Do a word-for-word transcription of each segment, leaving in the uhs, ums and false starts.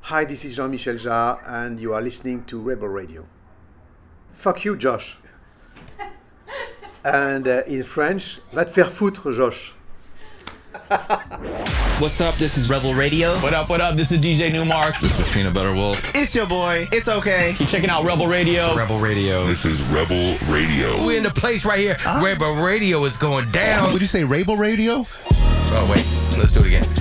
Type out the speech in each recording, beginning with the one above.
Hi, this is Jean-Michel Jarre, and you are listening to Rebel Radio. Fuck you, Josh. And uh, in French, va te faire foutre, Josh. What's up? This is Rebel Radio. What up, what up? This is D J Newmark. This is Peanut Butter Wolf. It's your boy. It's okay. Keep checking out Rebel Radio. Rebel Radio. This is Rebel Radio. We're in the place right here. Uh, Rebel Radio is going down. Would you say Rebel Radio? Oh, wait. Let's do it again.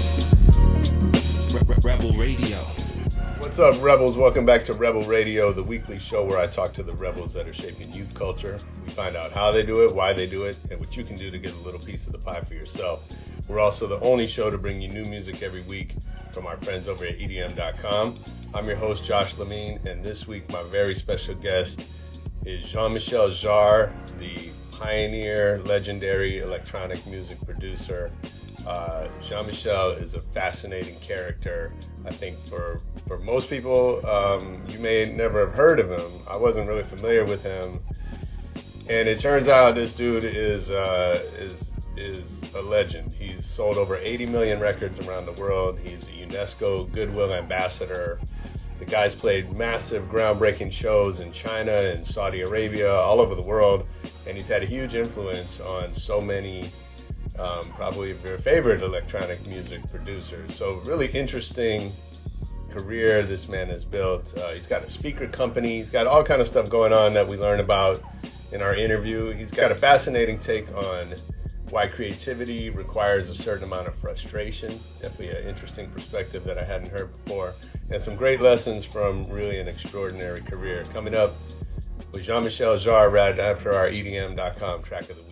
Rebel Radio. What's up, Rebels? Welcome back to Rebel Radio, the weekly show where I talk to the rebels that are shaping youth culture. We find out how they do it, why they do it, and what you can do to get a little piece of the pie for yourself. We're also the only show to bring you new music every week from our friends over at E D M dot com. I'm your host, Josh Lamine, and this week my very special guest is Jean-Michel Jarre, the pioneer, legendary electronic music producer. Uh, Jean-Michel is a fascinating character. I think for for most people, um, you may never have heard of him. I wasn't really familiar with him, and it turns out this dude is uh, is is a legend. He's sold over eighty million records around the world. He's a UNESCO Goodwill Ambassador. The guy's played massive, groundbreaking shows in China and Saudi Arabia, all over the world, and he's had a huge influence on so many. Um, probably your favorite electronic music producer. So really interesting career this man has built. Uh, he's got a speaker company. He's got all kind of stuff going on that we learn about in our interview. He's got a fascinating take on why creativity requires a certain amount of frustration. Definitely an interesting perspective that I hadn't heard before. And some great lessons from really an extraordinary career. Coming up with Jean-Michel Jarre right after our E D M dot com track of the week.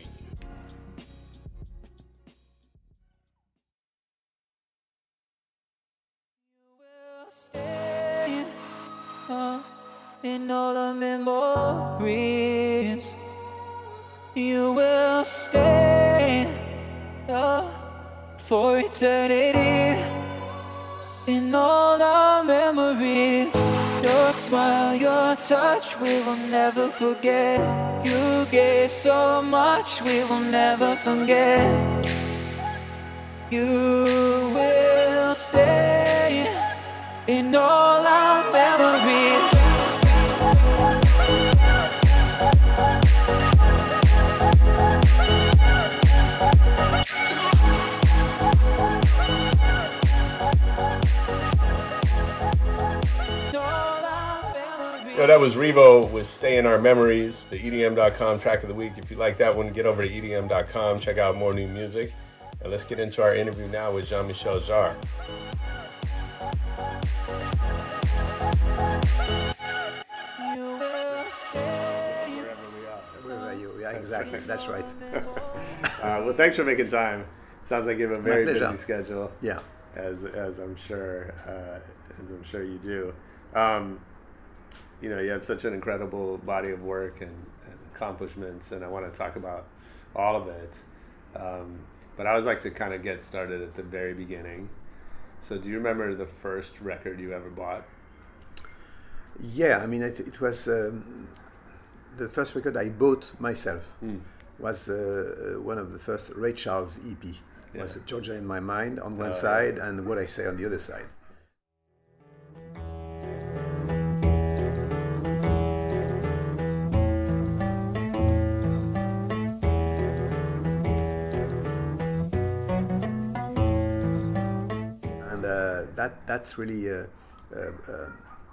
Stay uh, in all the memories. You will stay uh, for eternity. In all our memories, your smile, your touch, we will never forget. You gave so much, we will never forget. You will stay in all our memories. So that was Revo with Stay in Our Memories, the E D M dot com track of the week. If you like that one, get over to E D M dot com, check out more new music. And let's get into our interview now with Jean-Michel Jarre. Yeah, exactly. That's right. uh, well, thanks for making time. Sounds like you have a very busy schedule. Yeah, as as I'm sure uh, as I'm sure you do. Um, you know, you have such an incredible body of work and, and accomplishments, and I want to talk about all of it. Um, but I always like to kind of get started at the very beginning. So, do you remember the first record you ever bought? Yeah, I mean, it, it was. Um, The first record I bought myself mm. was uh, one of the first Ray Charles E P. Yeah. Was Georgia in My Mind on one uh, side and What I Say on the other side. And uh, that that's really a, a, a,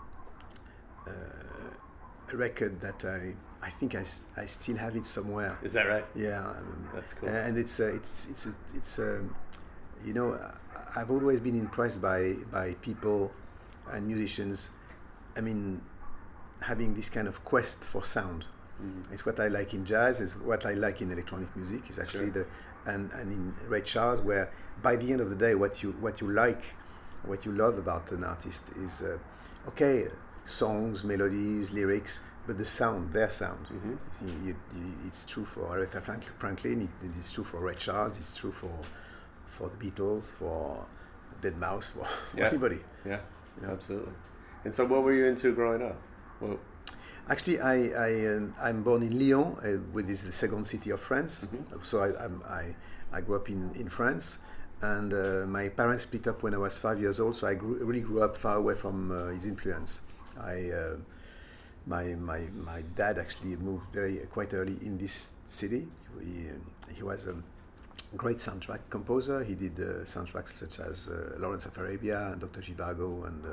a record that I. I think I, I still have it somewhere. Is that right? Yeah, um, that's cool. And it's uh, it's it's it's um, you know, I've always been impressed by by people and musicians. I mean, having this kind of quest for sound. Mm-hmm. It's what I like in jazz. It's what I like in electronic music. It's actually sure. the and and in Ray Charles, where by the end of the day, what you what you like, what you love about an artist is uh, okay, songs, melodies, lyrics. But the sound, their sound, mm-hmm. you, you, you, it's true for Aretha Franklin, it, it's true for Ray Charles, it's true for for the Beatles, for deadmau five, for, for yeah. anybody. Yeah, you know? Absolutely. And so what were you into growing up? Well, Actually, I, I, um, I'm born in Lyon, uh, which is the second city of France. Mm-hmm. So I, I'm, I, I grew up in, in France. and uh, my parents split up when I was five years old, so I grew, really grew up far away from uh, his influence. I, uh, my, my, my dad actually moved very quite early in this city. He, he was a great soundtrack composer. He did uh, soundtracks such as uh, Lawrence of Arabia and Doctor Zhivago and. Uh,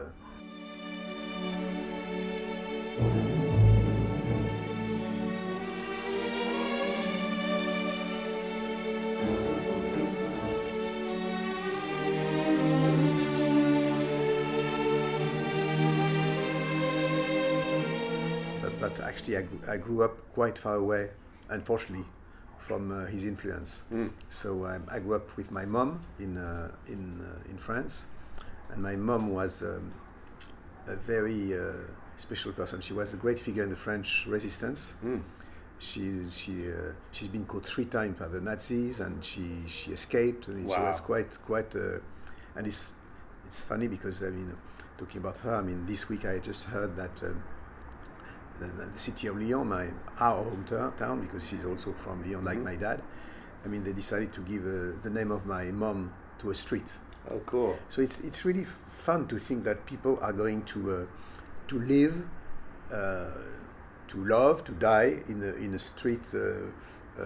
But actually, I, gr- I grew up quite far away, unfortunately, from uh, his influence. Mm. So um, I grew up with my mom in uh, in uh, in France, and my mom was um, a very uh, special person. She was a great figure in the French resistance. Mm. She's she uh, she's been caught three times by the Nazis, and she she escaped. I mean, wow. She was quite quite, uh, and it's it's funny because I mean, talking about her, I mean, this week I just heard that. Um, The, the city of Lyon, my our hometown, because she's also from Lyon, like mm-hmm. my dad. I mean, they decided to give uh, the name of my mom to a street. Oh, cool! So it's it's really fun to think that people are going to uh, to live, uh, to love, to die in a in a street uh, uh,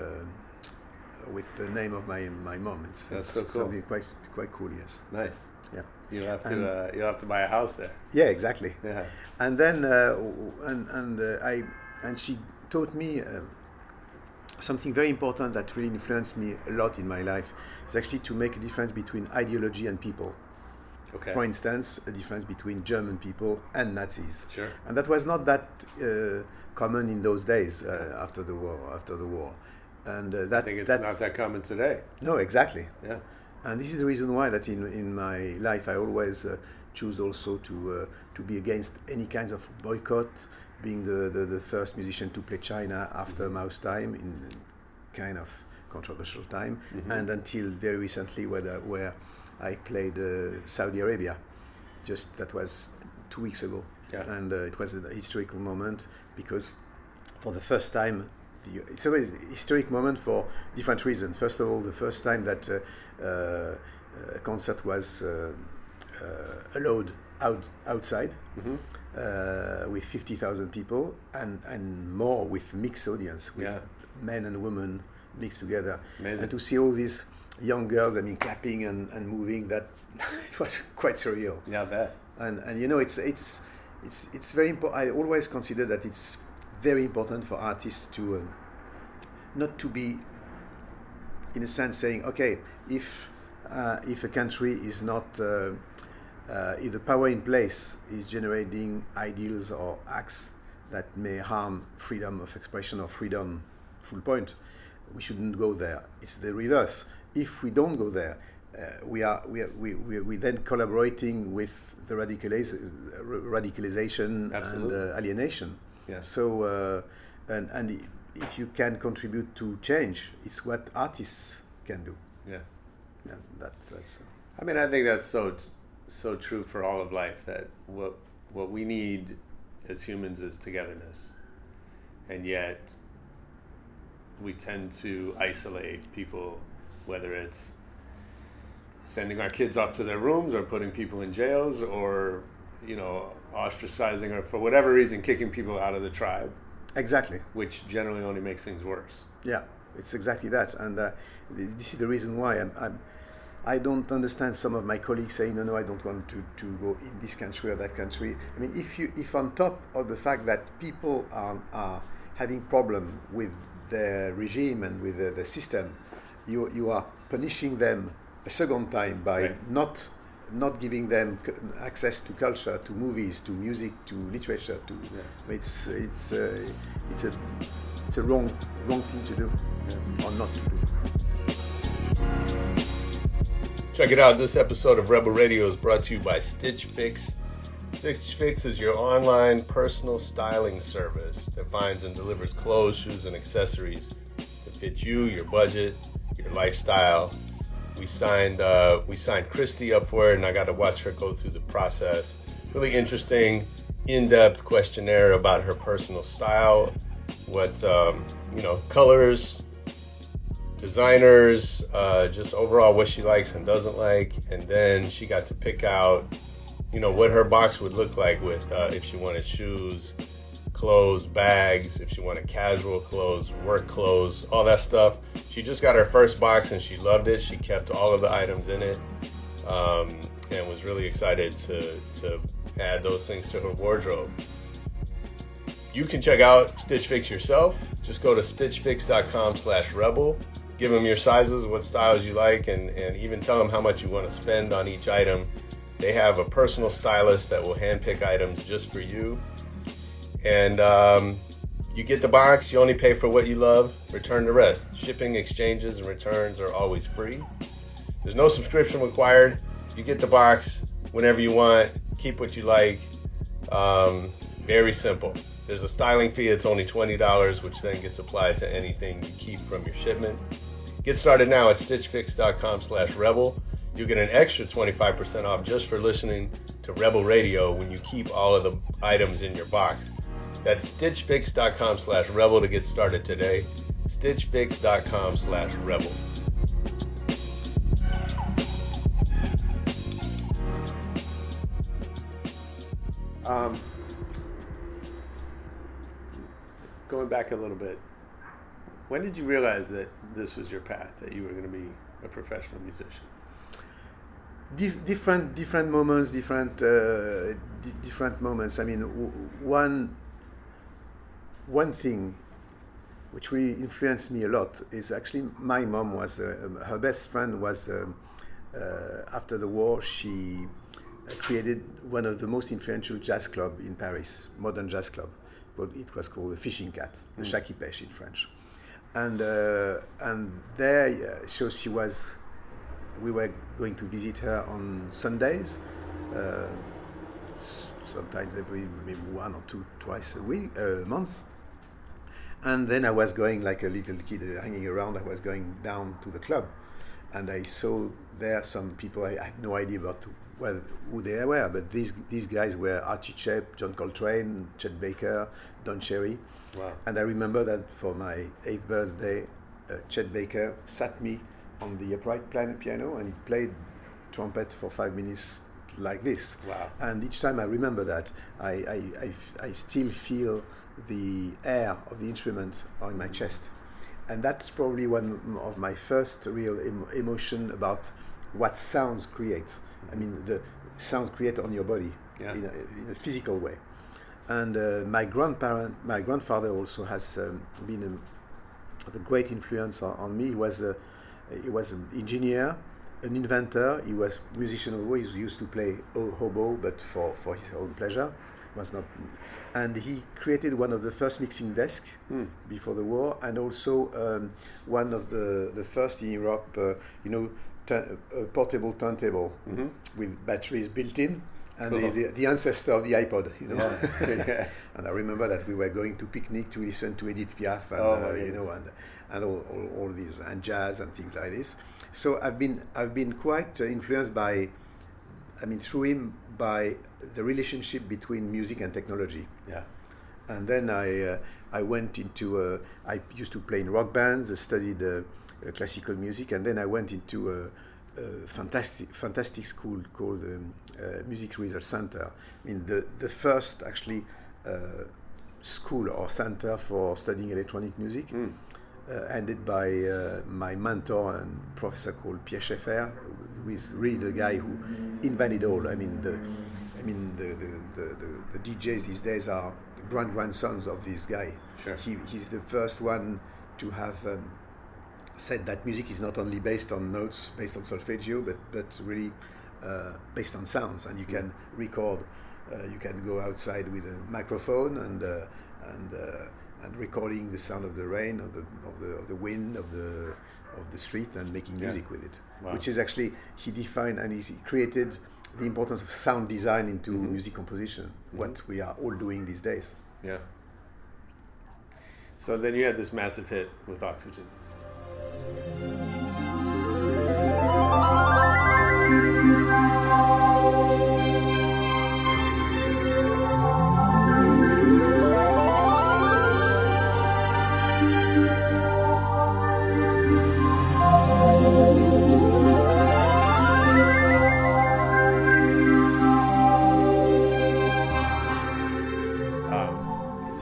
with the name of my my mom. It's, That's it's so cool. Something quite quite cool. Yes. Nice. Yeah. You have to and, uh, you have to buy a house there. Yeah, exactly. Yeah. And then uh, and and uh, I and she taught me uh, something very important that really influenced me a lot in my life. Is actually to make a difference between ideology and people. Okay. For instance, a difference between German people and Nazis. Sure. And that was not that uh, common in those days uh, after the war. After the war, and uh, that I think it's that's, not that common today. No, exactly. Yeah. And this is the reason why that in, in my life I always uh, choose also to uh, to be against any kinds of boycott, being the, the, the first musician to play China after Mao's time in kind of controversial time, mm-hmm. and until very recently where, the, where I played uh, Saudi Arabia, just that was two weeks ago. Yeah. And uh, it was a historical moment because for the first time, it's always a historic moment for different reasons. First of all, the first time that uh, uh, a concert was uh, uh, allowed out outside mm-hmm. uh, with fifty thousand people and, and more with mixed audience, with yeah. men and women mixed together. Amazing. And to see all these young girls, I mean, clapping and, and moving, that it was quite surreal. Yeah, I bet. And and you know, it's it's it's it's very important. I always consider that it's very important for artists to um, not to be, in a sense, saying, okay, if uh, if a country is not, uh, uh, if the power in place is generating ideals or acts that may harm freedom of expression or freedom, full point, we shouldn't go there. It's the reverse. If we don't go there, uh, we are we are, we we we then collaborating with the radicaliz- radicalization Absolutely. and uh, alienation. Yeah. So, uh, and and if you can contribute to change, it's what artists can do. Yeah. Yeah. That that's. Uh, I mean, I think that's so so true for all of life. That what what we need as humans is togetherness, and yet we tend to isolate people, whether it's sending our kids off to their rooms or putting people in jails or, you know, ostracizing or for whatever reason kicking people out of the tribe. Exactly. Which generally only makes things worse. Yeah, it's exactly that. And uh, this is the reason why I'm, I'm, I don't understand some of my colleagues saying, no, no, I don't want to, to go in this country or that country. I mean, if you if on top of the fact that people are, are having problem with the regime and with the, the system, you you are punishing them a second time by right. not not giving them c- access to culture, to movies, to music, to literature. To yeah. it's it's uh, it's a it's a wrong wrong thing to do yeah. or not to do. Check it out. This episode of Rebel Radio is brought to you by Stitch Fix. Stitch Fix is your online personal styling service that finds and delivers clothes, shoes, and accessories to fit you, your budget, your lifestyle. We signed uh, we signed Christy up for it, and I got to watch her go through the process. Really interesting, in-depth questionnaire about her personal style, what um, you know, colors, designers, uh, just overall what she likes and doesn't like, and then she got to pick out, you know, what her box would look like with uh, if she wanted shoes, clothes, bags, if she wanted casual clothes, work clothes, all that stuff. She just got her first box and she loved it. She kept all of the items in it, um, and was really excited to, to add those things to her wardrobe. You can check out Stitch Fix yourself. Just go to stitch fix dot com slash rebel. Give them your sizes, what styles you like, and, and even tell them how much you want to spend on each item. They have a personal stylist that will handpick items just for you. And um, you get the box, you only pay for what you love, return the rest. Shipping, exchanges, and returns are always free. There's no subscription required. You get the box whenever you want, keep what you like. Um, very simple. There's a styling fee, it's only twenty dollars, which then gets applied to anything you keep from your shipment. Get started now at stitch fix dot com slash rebel. You'll get an extra twenty-five percent off just for listening to Rebel Radio when you keep all of the items in your box. That's stitch fix dot com slash rebel to get started today. stitch fix dot com slash rebel. Um, going back a little bit, when did you realize that this was your path, that you were going to be a professional musician? Dif- different different moments, different uh, di- different moments. I mean, w- one one thing which really influenced me a lot is actually my mom was uh, her best friend was um, uh, after the war she created one of the most influential jazz club in Paris, modern jazz club. But it was called the Fishing Cat, the Mm. Shaki Pêche in French, and uh, and there, uh, so she was. We were going to visit her on Sundays, uh, sometimes every maybe one or two, twice a week, a uh, month. And then I was going like a little kid, uh, hanging around. I was going down to the club, and I saw there some people. I, I had no idea about well who they were, but these these guys were Archie Shepp, John Coltrane, Chet Baker, Don Cherry. Wow. And I remember that for my eighth birthday, uh, Chet Baker sat me on the upright piano and he played trumpet for five minutes like this. Wow. And each time I remember that, I, I, I, I still feel the air of the instrument on my chest. And that's probably one of my first real em- emotion about what sounds create. I mean, the sounds create on your body Yeah. in, a, in a physical way. And uh, my grandparent, my grandfather also has um, been a, a great influence on, on me. He was a, he was an engineer, an inventor. He was a musician always. He used to play hobo, but for, for his own pleasure. Was not, and he created one of the first mixing desks Mm. before the war, and also um, one of the, the first in Europe. Uh, you know, tu- a portable turntable Mm-hmm. with batteries built in. And Cool. the, the, the ancestor of the iPod, you know. Yeah. Yeah. And I remember that we were going to picnic to listen to Edith Piaf and Oh, uh, my you goodness. know and and all, all, all these and jazz and things like this. So I've been I've been quite uh, influenced by, I mean through him by the relationship between music and technology. Yeah. And then I uh, I went into uh, I used to play in rock bands, I studied uh, uh, classical music, and then I went into a, a fantastic fantastic school called um, uh, Music Research Center. I mean the the first actually uh, school or center for studying electronic music. Mm. Uh, ended by uh, my mentor and professor called Pierre Schaeffer, who is really the guy who invented all. I mean, the, I mean the the, the, the, the D Js these days are grand grandsons of this guy. Sure. He he's the first one to have um, said that music is not only based on notes, based on solfeggio, but but really uh, based on sounds, and you can record. Uh, you can go outside with a microphone and uh, and. Uh, and recording the sound of the rain, of the of the of the wind, of the of the street, and making Yeah. music with it. Wow. Which is actually he defined and he created the importance of sound design into Mhm. music composition. Mhm. What we are all doing these days. Yeah. So then you had this massive hit with Oxygen.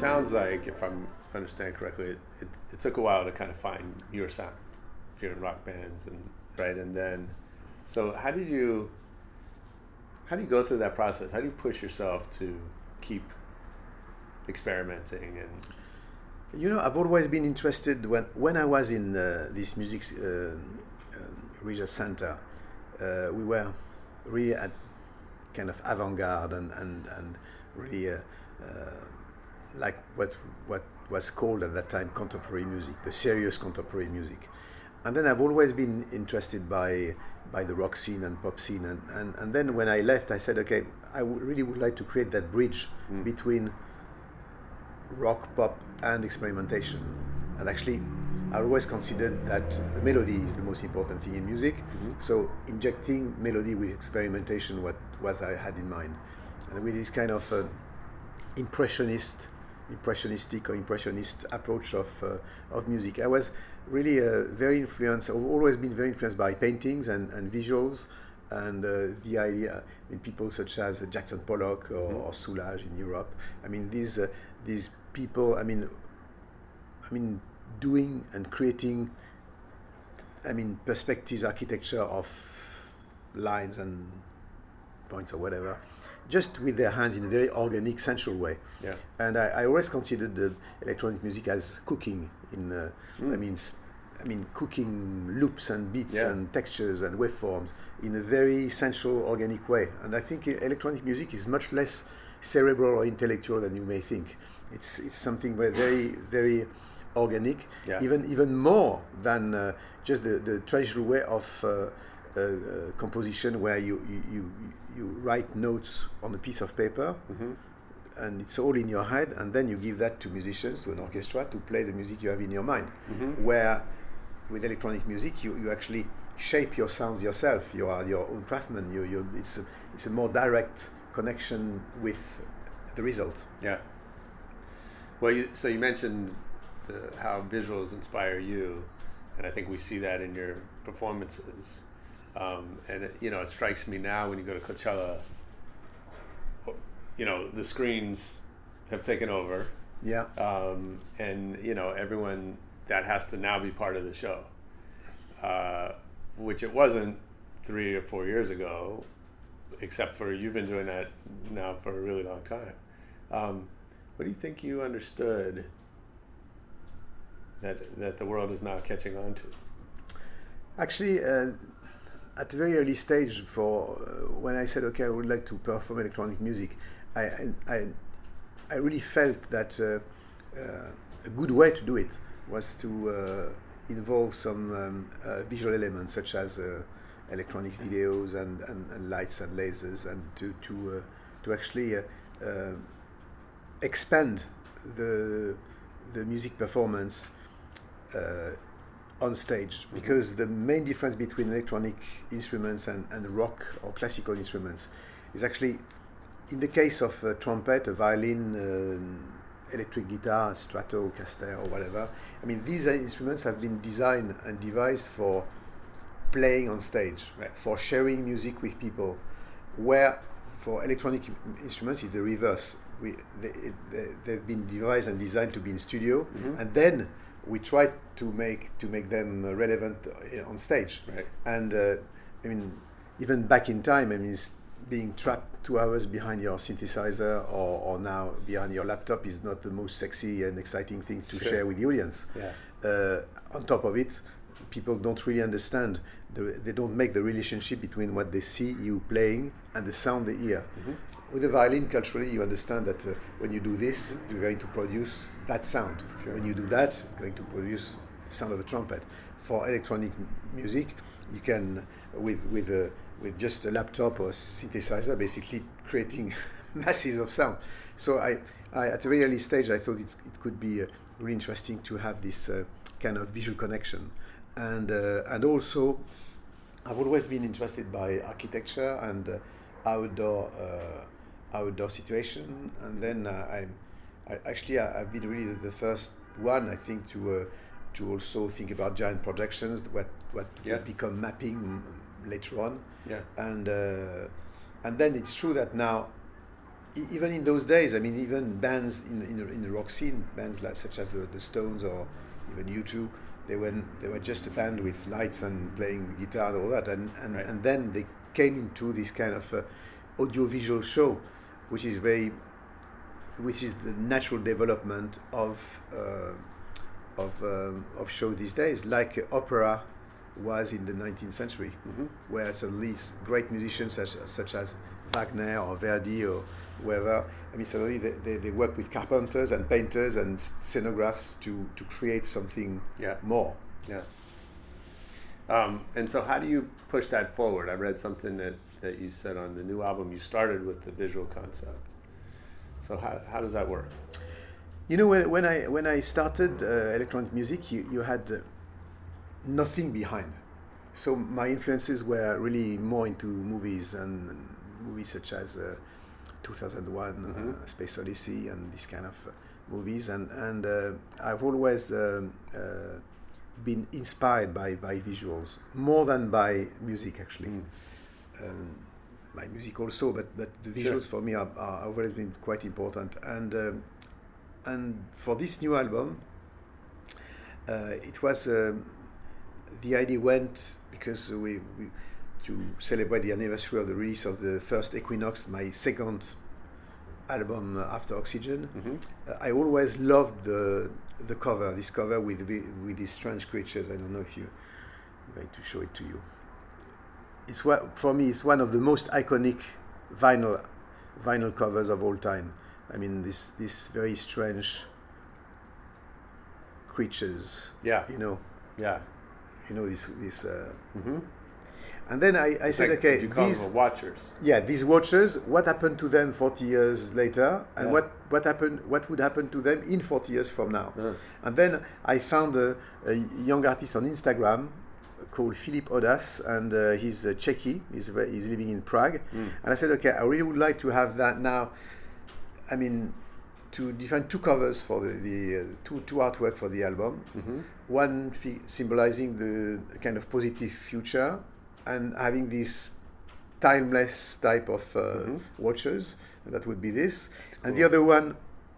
sounds like, if I'm understanding correctly, it, it, it took a while to kind of find your sound if you're in rock bands, and right, and then, so how did you, how do you go through that process? How do you push yourself to keep experimenting? And you know, I've always been interested when when I was in uh, this music uh, uh, research center. Uh, we were really at kind of avant-garde and and and really uh, uh, like what what was called at that time contemporary music, the serious contemporary music. And then I've always been interested by by the rock scene and pop scene, and, and, and then when I left, I said, okay, I w- really would like to create that bridge mm. between rock, pop, and experimentation. And actually, I always considered that the melody is the most important thing in music. Mm-hmm. So injecting melody with experimentation, what was I had in mind, and with this kind of uh, impressionist, impressionistic or impressionist approach of uh, of music, I was really uh, very influenced. I've always been very influenced by paintings and, and visuals, and uh, the idea. I mean, people such as uh, Jackson Pollock or, mm-hmm. or Soulage in Europe. I mean, these uh, these people. I mean, I mean, doing and creating. I mean, perspectives, architecture of lines and points or whatever, just with their hands in a very organic, sensual way. Yeah. And I, I always considered the electronic music as cooking. In uh, mm. I mean, I mean, cooking loops and beats yeah. and textures and waveforms in a very sensual, organic way. And I think electronic music is much less cerebral or intellectual than you may think. It's it's something very, very, very organic. Yeah. Even even more than uh, just the, the traditional way of uh, uh, uh, composition, where you, you you you write notes on a piece of paper. Mm-hmm. And it's all in your head, and then you give that to musicians, to an orchestra, to play the music you have in your mind. Mm-hmm. Where with electronic music, you, you actually shape your sounds yourself. You are your own craftsman. You, you, it's, a, it's a more direct connection with the result. Yeah. Well, you, so you mentioned the, how visuals inspire you, and I think we see that in your performances. Um, and, it, you know, it strikes me now when you go to Coachella, you know, the screens have taken over. Yeah. Um, and, you know, everyone, that has to now be part of the show, uh, which it wasn't three or four years ago, except for you've been doing that now for a really long time. Um, what do you think you understood that that the world is now catching on to? Actually, uh, at a very early stage, for uh, when I said, okay, I would like to perform electronic music, I, I, I really felt that uh, uh, a good way to do it was to uh, involve some um, uh, visual elements such as uh, electronic videos and, and, and lights and lasers, and to to uh, to actually uh, uh, expand the the music performance uh, on stage, mm-hmm. because the main difference between electronic instruments and, and rock or classical instruments is actually, in the case of a trumpet, a violin, uh, electric guitar, Stratocaster or whatever, I mean, these instruments have been designed and devised for playing on stage, right. for sharing music with people, where for electronic instruments it's the reverse. We, they, they, they've been devised and designed to be in studio, mm-hmm. and then we try to make to make them relevant on stage. Right. And uh, I mean, even back in time, I mean, being trapped two hours behind your synthesizer or, or now behind your laptop is not the most sexy and exciting thing to sure. share with the audience. Yeah. Uh, on top of it, people don't really understand, the, they don't make the relationship between what they see you playing and the sound they hear. Mm-hmm. With the violin, culturally, you understand that uh, when you do this, mm-hmm. you're going to produce that sound. Sure. When you do that, you're going to produce the sound of a trumpet. For electronic m- music, you can, with with a with just a laptop or synthesizer, basically creating masses of sound. So I, I, at a very early stage, I thought it, it could be uh, really interesting to have this uh, kind of visual connection. And uh, and also, I've always been interested by architecture and uh, outdoor uh, outdoor situation. And then uh, I, I actually I, I've been really the first one, I think, to uh, to also think about giant projections, what what yeah. would become mapping later on. Yeah. And uh, and then it's true that now e- even in those days, I mean, even bands in in the, in the rock scene, bands like such as the, the Stones or even U two, they were they were just a band with lights and playing guitar and all that, and and, Right. and then they came into this kind of uh, audiovisual show, which is very, which is the natural development of uh, of um, of show these days, like uh, opera was in the nineteenth century, Mhm. where suddenly s- great musicians such, such as Wagner or Verdi or whoever, I mean, suddenly they, they, they work with carpenters and painters and scenographs to, to create something Yeah. more. Yeah. Um, and so how do you push that forward? I read something that, that you said on the new album, you started with the visual concept. So how, how does that work? You know, when, when I when I started uh, electronic music, you, you had uh, nothing behind. So my influences were really more into movies and, and movies such as uh, two thousand one, Mhm. uh, Space Odyssey, and this kind of uh, movies. And and uh, I've always um, uh, been inspired by, by visuals more than by music, actually. Mm. Um, by music also, but but the visuals Sure. for me are, are have always been quite important. And um, and for this new album, uh, it was um, the idea went because we, we to celebrate the anniversary of the release of the first Equinox, my second album uh, after Oxygen. Mhm. Uh, I always loved the the cover, this cover with with, with these strange creatures. I don't know if you I'm going to show it to you. It's what for me. It's one of the most iconic vinyl vinyl covers of all time. I mean, this this very strange creatures. Yeah. You know, Yeah. you know this this. Uh, Mm-hmm. and then I, I said, like, okay, you call these them watchers. yeah these watchers. What happened to them forty years later, and Yeah. what what happened? What would happen to them in forty years from now? Yeah. And then I found a, a young artist on Instagram called Philip Odas, and uh, he's uh, Czechy. He's ve- he's living in Prague. Mm. And I said, okay, I really would like to have that now. I mean, to define two covers for the, the uh, two two artwork for the album. Mm-hmm. One fi- symbolizing the kind of positive future, and having this timeless type of uh, Mhm. watches. And that would be this, and Cool. the other one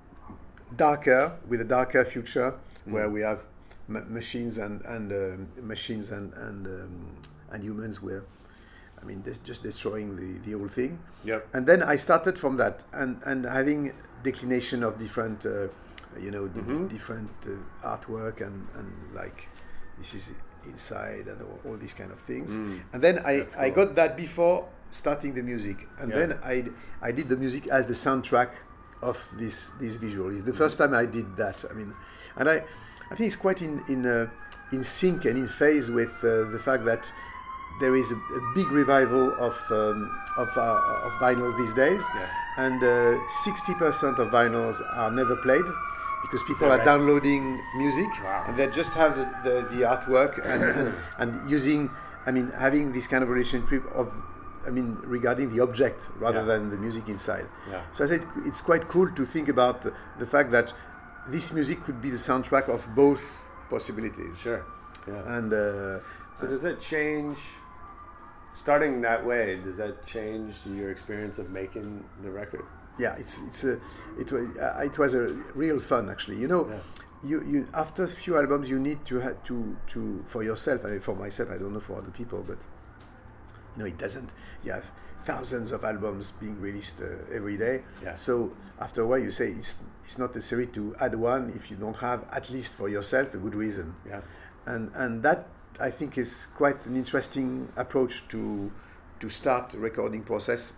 darker, with a darker future, Mm. where we have ma- machines and and um, machines and and um, and humans were, I mean, des- just destroying the the whole thing. Yep. And then I started from that, and and having declination of different, uh, you know, di- Mhm. different uh, artwork and and like this is inside and all, all these kind of things. Mm. And then I That's I cool. got that before starting the music, and Yeah. then I I did the music as the soundtrack of this this visual. It's the first time I did that. I mean, and I I think it's quite in in uh, in sync and in phase with uh, the fact that there is a, a big revival of um, of uh, of vinyl these days, Yeah. and uh, sixty percent of vinyls are never played because people that are right? downloading music Wow. and they just have the, the, the artwork and and using, I mean, having this kind of relationship of, I mean, regarding the object rather Yeah. than the music inside. Yeah. So I said it's quite cool to think about the, the fact that this music could be the soundtrack of both possibilities. Sure. Yeah. And uh, So does that change, starting that way, does that change your experience of making the record? yeah, it's it's a it was uh, it was a real fun actually. You know, Yeah. you you after a few albums you need to ha- to to for yourself. I mean, for myself, I don't know for other people, but you know, it doesn't. You have thousands of albums being released uh, every day. Yeah. So after a while, you say it's it's not necessary to add one if you don't have at least for yourself a good reason. Yeah. And and that I think is quite an interesting approach to to start the recording process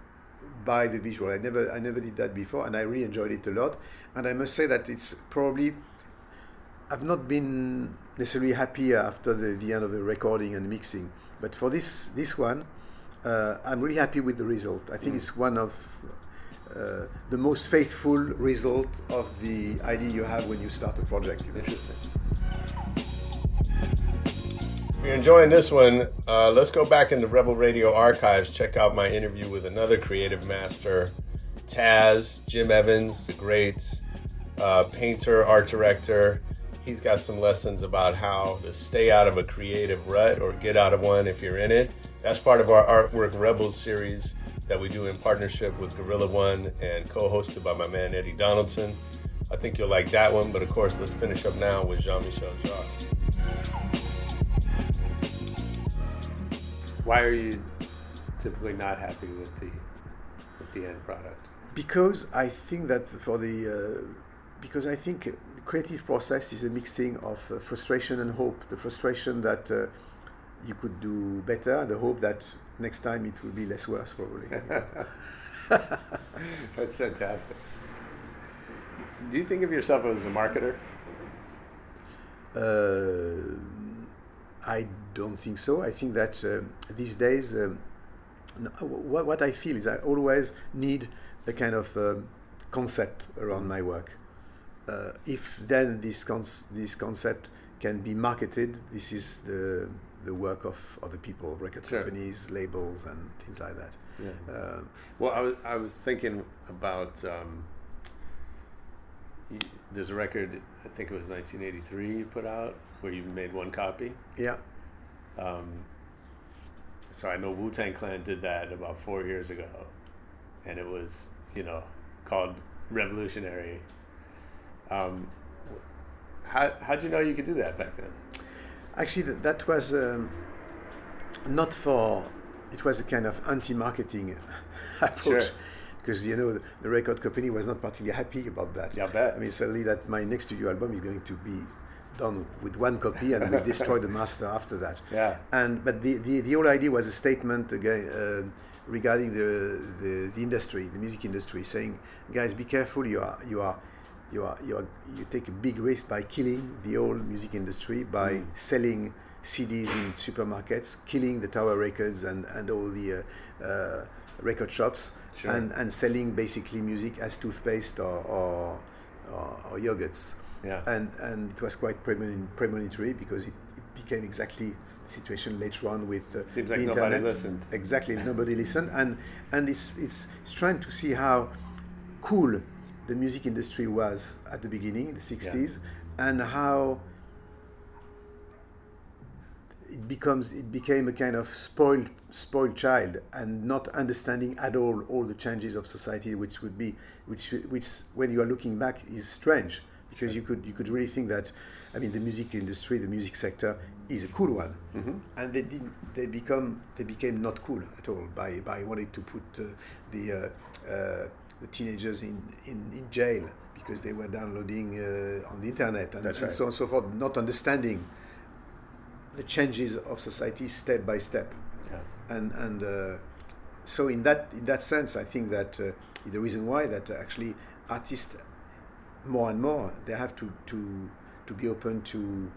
by the visual. I never I never did that before, and I really enjoyed it a lot. And I must say that it's probably I've not been necessarily happy after the, the end of the recording and mixing, but for this this one, uh, I'm really happy with the result. I think Mm. it's one of uh, the most faithful result of the idea you have when you start a project. You know? Interesting. If you're enjoying this one, uh, let's go back in the Rebel Radio archives. Check out my interview with another creative master, Taz, Jim Evans, the great uh, painter, art director. He's got some lessons about how to stay out of a creative rut or get out of one if you're in it. That's part of our Artwork Rebels series. that we do in partnership with Gorilla One and co-hosted by my man Eddie Donaldson. I think you'll like that one, but of course, let's finish up now with Jean-Michel Jarre. Why are you typically not happy with the with the end product? Because I think that for the uh, because I think the creative process is a mixing of uh, frustration and hope. The frustration that uh, you could do better, the hope that next time it will be less worse, probably. That's fantastic. Do you think of yourself as a marketer? Uh, I don't think so. I think that uh, these days, um, no, what, what I feel is I always need a kind of um, concept around my work. Uh, if then this cons- this concept can be marketed, this is the the work of other people, record Sure. companies, labels, and things like that. Yeah. Uh, Well, I was I was thinking about um, y- there's a record, I think it was nineteen eighty-three, you put out where you made one copy. yeah, Um, so I know Wu-Tang Clan did that about four years ago, and it was, you know, called Revolutionary. Um, how how'd you know you could do that back then? actually, that, that was um, not for. It was a kind of anti-marketing approach. Sure. Because, you know, the, the record company was not particularly happy about that. Yeah, I bet. I mean, suddenly that my next studio album is going to be done with one copy and we destroy the master after that. Yeah. And but the, the, the whole idea was a statement again uh, regarding the, the the industry, the music industry, saying, guys, be careful. You are you are you are you are you take a big risk by killing the whole music industry by Mm. selling C Ds in supermarkets, killing the Tower Records and and all the uh, uh, record shops. Sure. And, and selling basically music as toothpaste or or, or, or yogurts. Yeah. And and it was quite premonitory, premonitory because it, it became exactly the situation later on with uh, Seems the like nobody internet. listened. Exactly, nobody listened. And and it's, it's it's trying to see how cool the music industry was at the beginning, the sixties, and how it becomes it became a kind of spoiled spoiled child and not understanding at all all the changes of society, which would be which which when you are looking back is strange because you could you could really think that, I mean, the music industry, the music sector is a cool one, Mm-hmm. and they didn't they become they became not cool at all by by wanting to put uh, the uh, uh, the teenagers in, in, in jail because they were downloading uh, on the internet and, That's and right. so on and so forth, not understanding the changes of society step by step. Yeah. And and uh, so in that in that sense, I think that uh, the reason why that actually artists more and more they have to to to be open to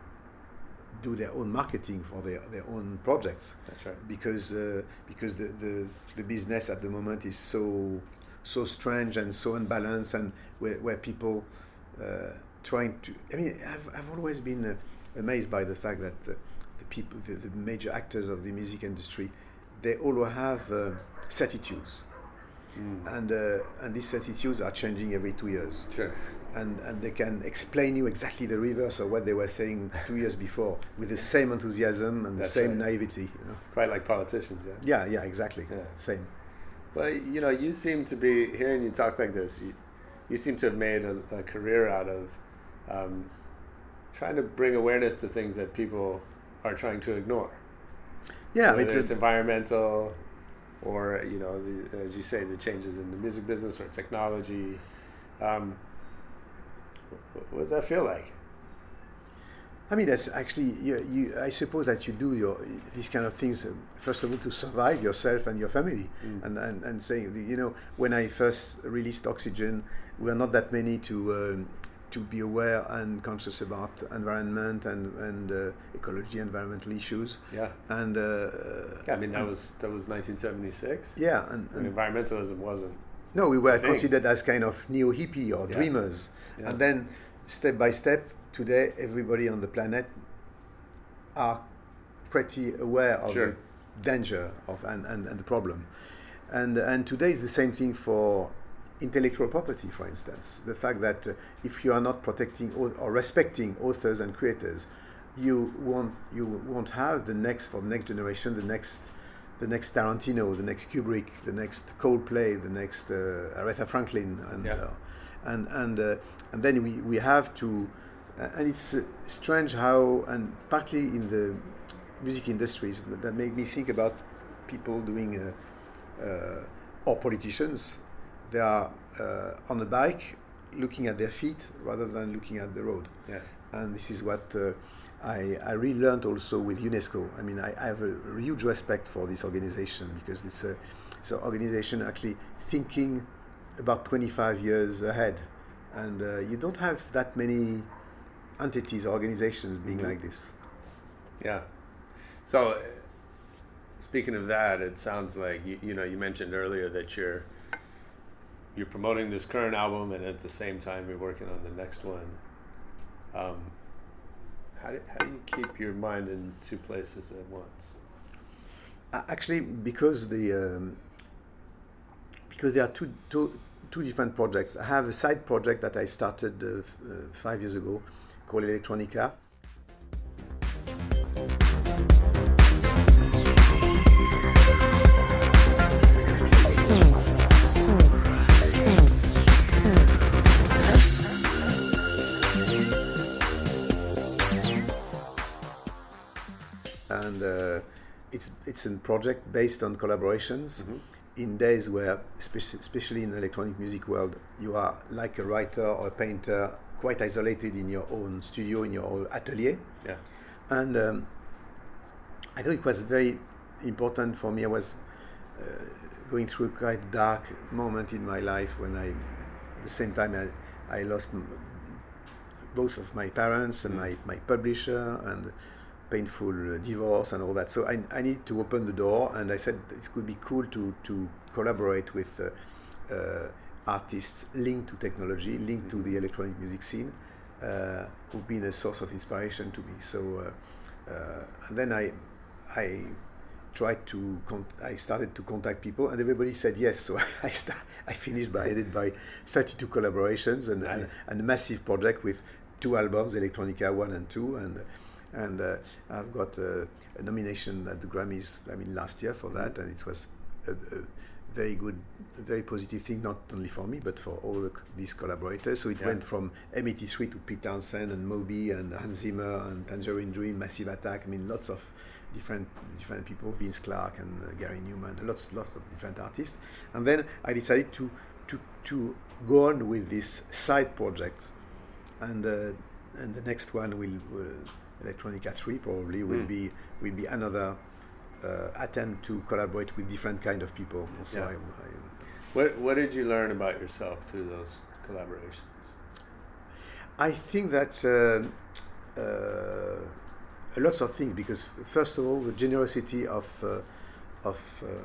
do their own marketing for their, their own projects. That's right. Because uh, because the, the the business at the moment is so so strange and so unbalanced, and where where people uh, trying to. I mean, I've I've always been uh, amazed by the fact that the, the people, the, the major actors of the music industry, they all have uh, certitudes, Mm. and uh, and these certitudes are changing every two years. Sure. And and they can explain you exactly the reverse of what they were saying two years before with the same enthusiasm and the That's same right. naivety. You know? Quite like politicians, yeah. Yeah, yeah, exactly. Yeah. Same. Well, you know, you seem to be, hearing you talk like this, you, you seem to have made a, a career out of um, trying to bring awareness to things that people are trying to ignore. Yeah, Whether it's, it's a, environmental or, you know, the, as you say, the changes in the music business or technology. Um, wh- what does that feel like? I mean, that's actually, you, you, I suppose that you do your these kind of things, uh, first of all, to survive yourself and your family. Mm. And, and, and saying, you know, when I first released Oxygen, we were not that many to um, to be aware and conscious about environment and, and uh, ecology, environmental issues. Yeah. And uh, Yeah, I mean, that was that was nineteen seventy-six. yeah, and, And and environmentalism wasn't. no, we were thing. considered as kind of neo-hippie or Yeah. dreamers. Yeah. And then, step by step, today, everybody on the planet are pretty aware of Sure. the danger of and, and, and the problem. And and today is the same thing for intellectual property, for instance. The fact that uh, if you are not protecting au- or respecting authors and creators, you won't you won't have the next for the next generation, the next the next Tarantino, the next Kubrick, the next Coldplay, the next uh, Aretha Franklin, and Yeah. uh, and and uh, and then we we have to, uh, and it's uh, strange how, and partly in the music industries that make me think about people doing, uh, uh, or politicians, they are uh, on a bike looking at their feet rather than looking at the road. Yeah. And this is what uh, I, I really learned also with UNESCO. I mean, I, I have a huge respect for this organization because it's a, it's an organization actually thinking about twenty-five years ahead. And uh, you don't have that many entities, organizations being Mm-hmm. like this. Yeah. So, uh, speaking of that, it sounds like you, you know you mentioned earlier that you're you're promoting this current album, and at the same time you're working on the next one. Um, how do how do you keep your mind in two places at once? Uh, actually, because the um, because there are two two two different projects. I have a side project that I started uh, f- uh, five years ago called Electronica. And uh, it's it's a project based on collaborations. Mm-hmm. In days where, speci- especially in the electronic music world, you are like a writer or a painter, quite isolated in your own studio, in your own atelier. Yeah. And um, I thought it was very important for me. I was uh, going through a quite dark moment in my life when I, at the same time, I, I lost m- both of my parents and my, my publisher, and painful uh, divorce and all that. So I, I need to open the door, and I said it could be cool to, to collaborate with uh, uh, artists linked to technology, linked to the electronic music scene, uh, who've been a source of inspiration to me. So uh, uh, and then I I tried to con- I started to contact people, and everybody said yes. So I start, I finished by I did by thirty-two collaborations and, Nice. and, and a massive project with two albums, Electronica one and two, and and uh, I've got uh, a nomination at the Grammys, I mean, last year for that, and it was a, a very good, a very positive thing, not only for me, but for all the, these collaborators. So it Yeah. went from M E T three to Pete Townsend and Moby and Hans Zimmer and Tangerine Dream, Massive Attack. I mean, lots of different different people, Vince Clarke and uh, Gary Newman, lots lots of different artists. And then I decided to to to go on with this side project, and uh, and the next one will. will Electronica three probably will Mm. be will be another uh, attempt to collaborate with different kind of people. So Yeah. I, I, What what did you learn about yourself through those collaborations? I think that uh, uh, lots of things, because f- first of all, the generosity of uh, of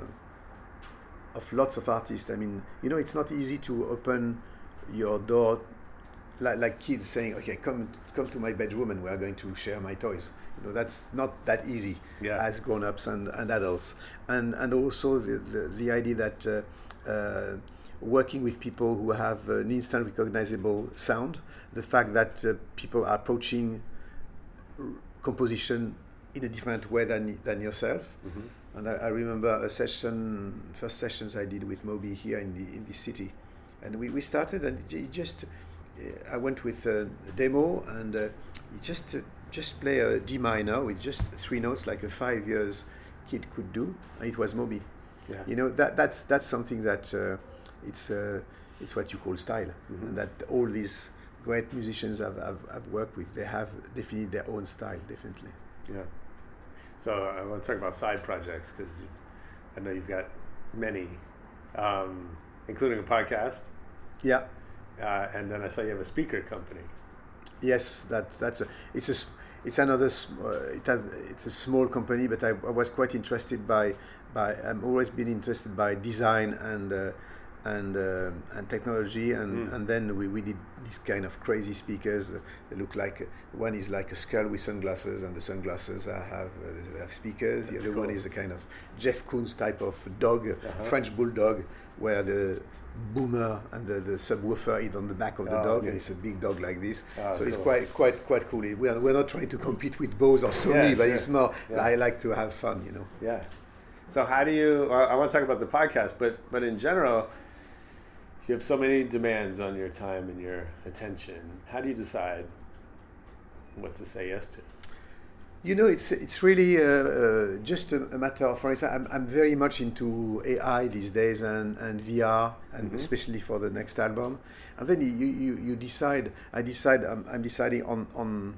uh, of lots of artists. I mean, you know, it's not easy to open your door like, like kids saying, "Okay, come come to my bedroom and we are going to share my toys." You know, that's not that easy Yeah. as grown-ups and, and adults. And and also the the, the idea that uh, uh, working with people who have an instant recognizable sound, the fact that uh, people are approaching r- composition in a different way than than yourself. Mm-hmm. And I, I remember a session, first sessions I did with Moby here in the in the city, and we, we started, and it, it just uh, I went with a demo, and uh, it just uh, just play a D minor with just three notes, like a five years kid could do, and it was Moby. Yeah. You know, that that's that's something that uh, it's uh, it's what you call style, Mhm. and that all these great musicians I've, I've I've worked with, they have definitely their own style, definitely. Yeah. So I want to talk about side projects, because I know you've got many, um, including a podcast, Yeah. uh, and then I saw you have a speaker company. Yes, that that's a, it's a s- it's another s- uh, it has, it's a small company, but I, I was quite interested by by I'm always been interested by design and uh, and uh, and technology, and, Mm. and then we, we did these kind of crazy speakers. Uh, they look like uh, one is like a skull with sunglasses, and the sunglasses are, have uh, they have speakers. The That's other cool. one is a kind of Jeff Koons type of dog, Uh-huh. French bulldog, where the boomer and the, the subwoofer is on the back of the Oh, dog, okay. and it's a big dog like this. Oh, so it's cool. quite quite quite cool. We are, we're not trying to compete with Bose or Sony, Yeah, but sure. it's more Yeah. I like to have fun, you know. Yeah. So how do you? I I want to talk about the podcast, but but in general, you have so many demands on your time and your attention. How do you decide what to say yes to? You know, it's it's really uh, uh, just a, a matter of, for example, I'm, I'm very much into A I these days and, and V R, and Mm-hmm. especially for the next album. And then you, you, you decide, I decide, I'm, I'm deciding on, on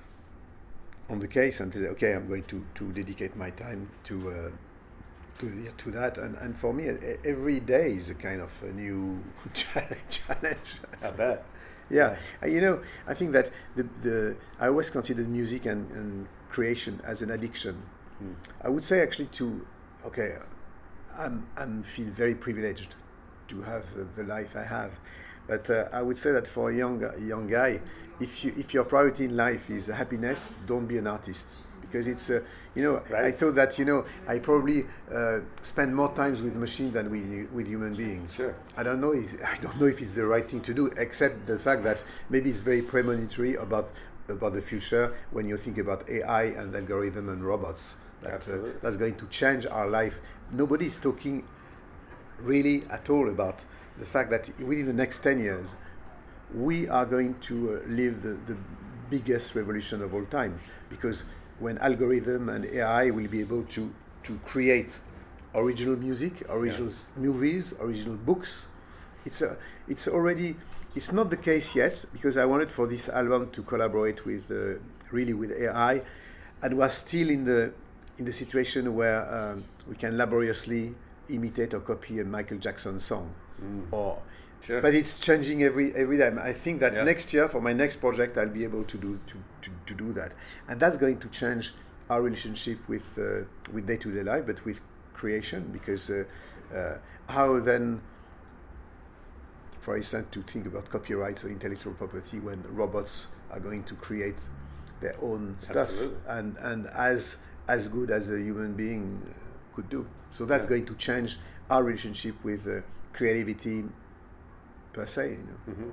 on the case and say, okay, I'm going to, to dedicate my time to uh, to to that. And, and for me, e- every day is a kind of a new challenge. I bet. Yeah, Uh, you know, I think that the the I always considered music and, and creation as an addiction. Mm. I would say actually to, okay, I'm I'm feel very privileged to have uh, the life I have, but uh, I would say that for a young young guy, if you if your priority in life is happiness, don't be an artist. Because it's, uh, you know, Right. I thought that, you know, I probably uh, spend more times with machines than with with human beings. Sure. I don't know. If, I don't know if it's the right thing to do, except the fact that maybe it's very premonitory about about the future when you think about A I and algorithm and robots. That, uh, Absolutely. that's going to change our life. Nobody is talking really at all about the fact that within the next ten years, we are going to uh, live the, the biggest revolution of all time, because when algorithm and A I will be able to, to create original music, original s- movies, original books, it's a, it's already, it's not the case yet, because I wanted for this album to collaborate with uh, really with A I, and was still in the in the situation where um, we can laboriously imitate or copy a Michael Jackson song, or Sure. but it's changing every every time. I think that Yeah. next year for my next project I'll be able to do to, to, to do that, and that's going to change our relationship with uh, with day-to-day life, but with creation, because uh, uh, how then, for instance, to think about copyright or intellectual property when robots are going to create their own stuff, Absolutely. and and as as good as a human being uh, could do. So that's Yeah. going to change our relationship with uh, creativity per se. You know. Mm-hmm.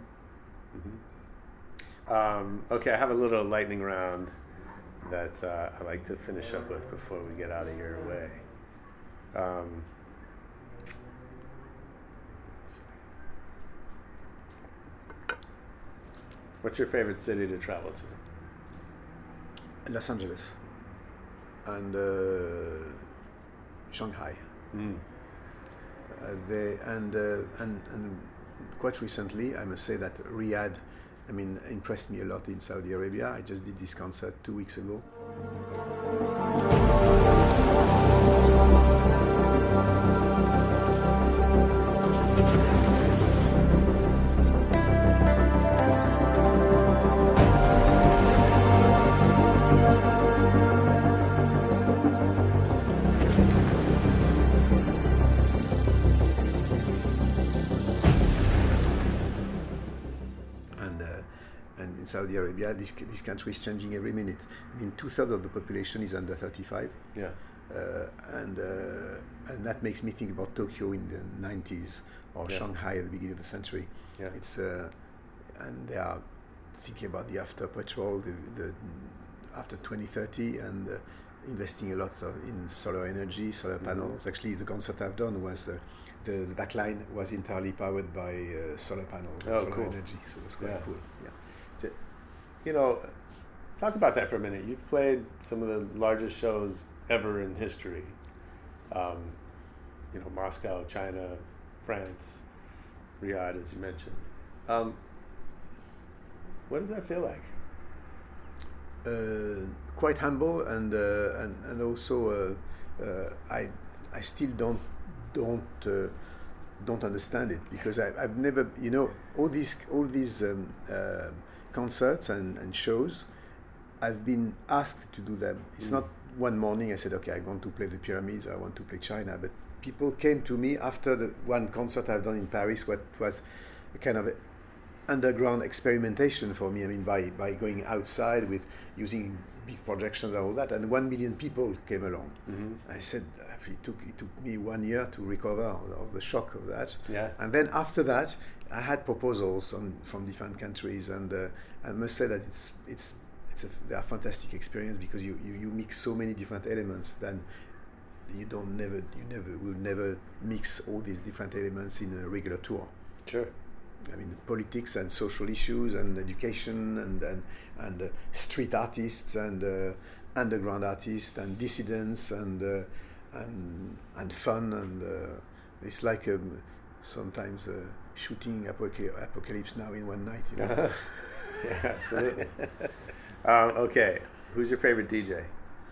Mm-hmm. Um, okay, I have a little lightning round that uh, I like to finish up with before we get out of your way. Um, let's see. What's your favorite city to travel to? Los Angeles and uh, Shanghai. Mm. Uh, they and, uh, and and quite recently, I must say that Riyadh, I mean, impressed me a lot in Saudi Arabia. I just did this concert two weeks ago. And uh, and in Saudi Arabia, this this country is changing every minute. I mean, two thirds of the population is under thirty-five. Yeah. Uh, and uh, and that makes me think about Tokyo in the nineties or Yeah. Shanghai at the beginning of the century. Yeah. It's uh, and they are thinking about the after petrol, the, the after twenty thirty, and uh, investing a lot of, in solar energy, solar Mm-hmm. panels. Actually, the concert I've done was uh, the the back line was entirely powered by uh, solar panels, and Oh, solar cool. energy. So it was quite Yeah. cool. Yeah. You know, talk about that for a minute. You've played some of the largest shows ever in history. Um, you know, Moscow, China, France, Riyadh, as you mentioned. Um, what does that feel like? Uh, quite humble, and uh, and and also uh, uh, I I still don't don't uh, don't understand it, because I, I've never, you know, all these all these um, uh, concerts and, and shows, I've been asked to do them. It's Mm. not one morning I said, okay, I want to play the pyramids, I want to play China, but people came to me after the one concert I've done in Paris, what was a kind of a underground experimentation for me. I mean, by, by going outside with using big projections and all that, and one million people came along. Mm-hmm. I said uh, it took it took me one year to recover of, of the shock of that. Yeah. And then after that, I had proposals on, from different countries, and uh, I must say that it's it's it's a, they are fantastic experience, because you, you, you mix so many different elements. Then you don't never you never will never mix all these different elements in a regular tour. Sure. I mean, politics and social issues and education and and, and uh, street artists and uh, underground artists and dissidents and uh, and and fun and uh, it's like um, sometimes uh, shooting apoca- Apocalypse Now in one night. You know? Yeah, absolutely. um, okay, who's your favorite D J?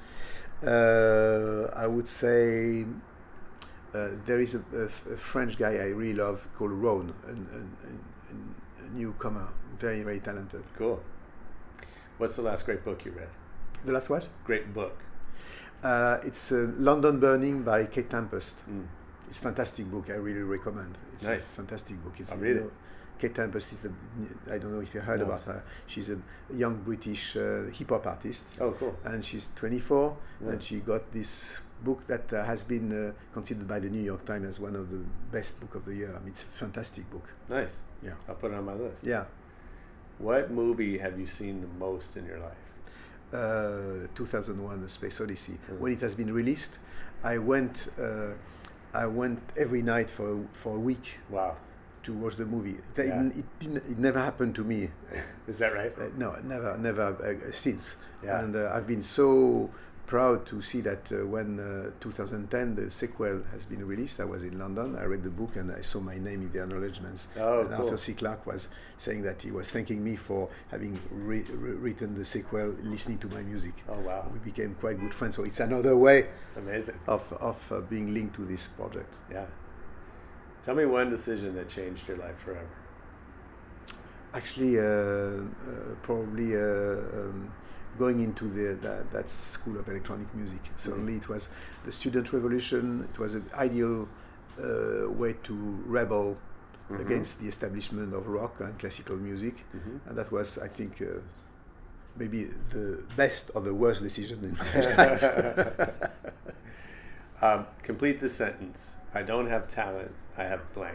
Uh, I would say uh, there is a, a, a French guy I really love called Ron, an, an, an, a newcomer, very, very talented. Cool. What's the last great book you read? The last what? Great book. Uh, it's uh, London Burning by Kate Tempest. Mm. It's a fantastic book. I really recommend. It's nice. a fantastic book. It's, I'll read you know, it. Kate Tempest is the, I don't know if you heard No. about her. She's a young British uh, hip hop artist. Oh, cool. And she's twenty-four, Yeah. and she got this book that uh, has been uh, considered by the New York Times as one of the best book of the year. I mean, it's a fantastic book. Nice. Yeah. I'll put it on my list. Yeah. What movie have you seen the most in your life? Uh, two thousand one: A Space Odyssey. Mm. When it has been released, I went. Uh, I went every night for for a week. Wow. To watch the movie. It, Yeah. it, didn't, it never happened to me. Is that right? Uh, no, never, never uh, since. Yeah. And uh, I've been so proud to see that uh, when uh, two thousand ten the sequel has been released. I was in London. I read the book and I saw my name in the acknowledgements. Oh, and cool. Arthur C. Clarke was saying that he was thanking me for having re- re- written the sequel, listening to my music. Oh, wow. We became quite good friends. So it's another way Amazing. of of uh, being linked to this project. Yeah. Tell me one decision that changed your life forever. Actually, uh, uh, probably uh, um, going into the that, that school of electronic music. Suddenly, it was the student revolution. It was an ideal uh, way to rebel Mhm. against the establishment of rock and classical music, Mhm. and that was, I think, uh, maybe the best or the worst decision in my life. um, complete the sentence. I don't have talent. I have blank.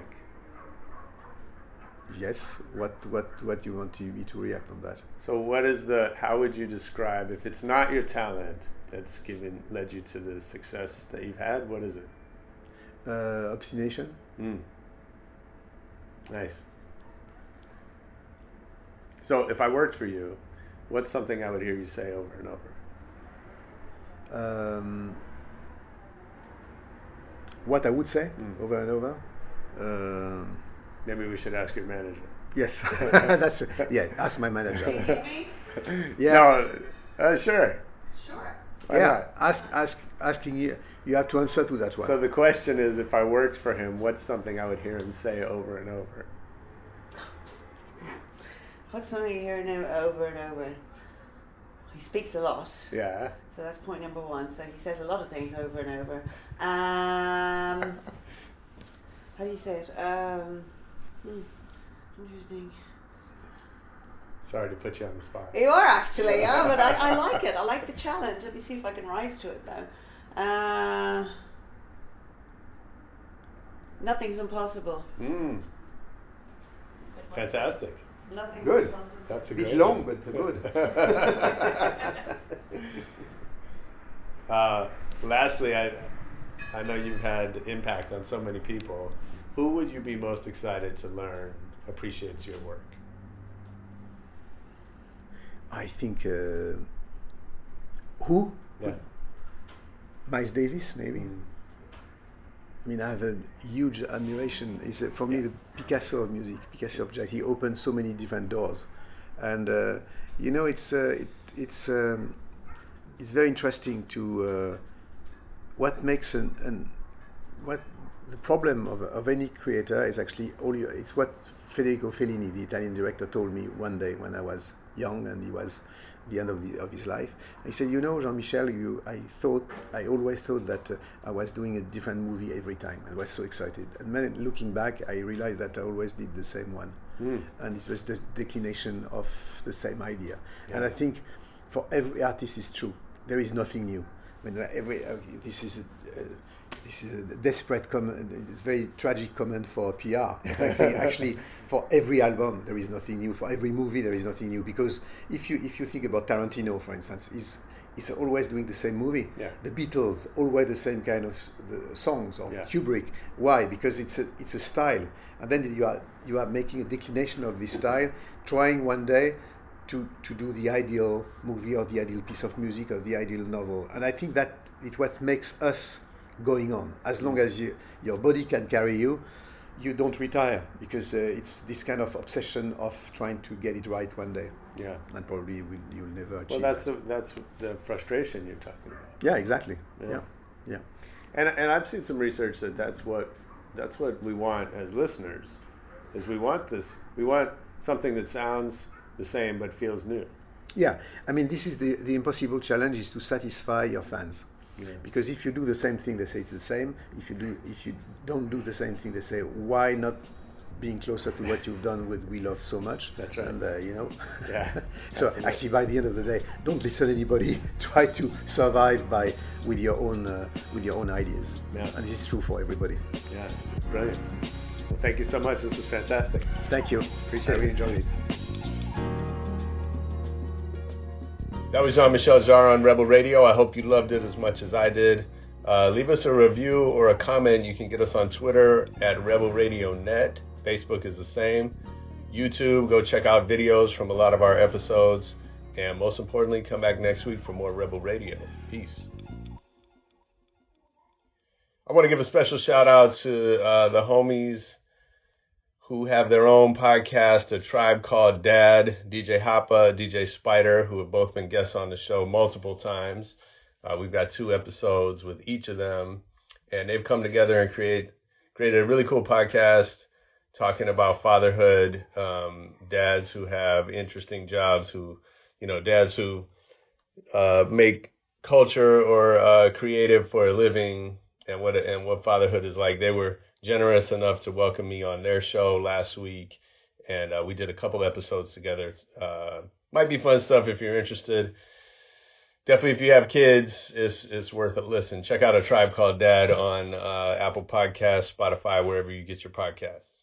Yes. What what what do you want to, me to react on that? So what is the, how would you describe, if it's not your talent that's given, led you to the success that you've had, what is it? Uh, obstination. Mm. Nice. So if I worked for you, what's something I would hear you say over and over? Um, what I would say Mm. over and over. Um, Maybe we should ask your manager. yes, that's yeah. Ask my manager. Yeah, No, uh, sure. Sure. Why yeah. not? Ask, ask, asking you. You have to answer to that one. So the question is, if I worked for him, what's something I would hear him say over and over? What's something you hear now over and over? He speaks a lot. Yeah. So that's point number one. So he says a lot of things over and over. Um, how do you say it? Um, hmm, interesting. Sorry to put you on the spot. You are actually, yeah, but I, I like it. I like the challenge. Let me see if I can rise to it now. Uh, nothing's impossible. Mm. Fantastic. Nothing's Good. impossible. That's a a bit great long, one. but good. Uh, lastly, I I know you've had impact on so many people. Who would you be most excited to learn appreciates your work? I think uh, who? Yeah. Miles Davis, maybe. Mm. I mean, I have a huge admiration. He's uh, for me the Picasso of music, Picasso object. He opened so many different doors, and uh, you know, it's uh, it, it's um, it's very interesting to uh, what makes an, an what the problem of, of any creator is actually all you, it's what Federico Fellini, the Italian director, told me one day when I was young and he was at the end of the of his life. He said, you know, Jean-Michel, you I thought I always thought that uh, I was doing a different movie every time. I was so excited, and then looking back, I realized that I always did the same one, Mm. and it was the declination of the same idea. Yeah. And I think for every artist is true. There is nothing new. I mean, every uh, this is a, uh, this is a desperate comment. It's a very tragic comment for P R. I think actually, for every album there is nothing new. For every movie there is nothing new. Because if you if you think about Tarantino, for instance, he's is always doing the same movie. Yeah. The Beatles, always the same kind of s- the songs, or Yeah. Kubrick. Why? Because it's a it's a style, and then you are you are making a declination of this style, trying one day to to do the ideal movie or the ideal piece of music or the ideal novel. And I think that it what makes us going on. As long as you, your body can carry you, you don't retire, because uh, it's this kind of obsession of trying to get it right one day. Yeah. And probably will, you'll never Well, achieve that's that. the that's the frustration you're talking about. Yeah, exactly. Yeah. Yeah, yeah. And and I've seen some research that that's what that's what we want as listeners, is we want this we want something that sounds the same but feels new. Yeah, I mean, this is the, the impossible challenge, is to satisfy your fans. Yeah. Because if you do the same thing, they say it's the same. If you do, if you don't do the same thing, they say, why not being closer to what you've done with We Love So Much? That's right. And uh, you know, Yeah. so Absolutely. actually, by the end of the day, don't listen to anybody. Try to survive by with your own uh, with your own ideas. Yeah. And this is true for everybody. Yeah, brilliant. Well, thank you so much. This was fantastic. Thank you. Appreciate I really it. enjoyed it. That was Jean-Michel Jarre on Rebel Radio. I hope you loved it as much as I did. Uh, leave us a review or a comment. You can get us on Twitter at Rebel Radio Net. Facebook is the same. YouTube, go check out videos from a lot of our episodes. And most importantly, come back next week for more Rebel Radio. Peace. I want to give a special shout out to uh, the homies who have their own podcast, A Tribe Called Dad, D J Hoppa, D J Spider, who have both been guests on the show multiple times. Uh, we've got two episodes with each of them, and they've come together and create created a really cool podcast talking about fatherhood, um, dads who have interesting jobs, who, you know, dads who uh, make culture or uh, creative for a living, and what and what fatherhood is like. They were generous enough to welcome me on their show last week, and uh, we did a couple episodes together. Uh, might be fun stuff if you're interested. Definitely, if you have kids, it's it's worth a listen. Check out A Tribe Called Dad on uh, Apple Podcasts, Spotify, wherever you get your podcasts.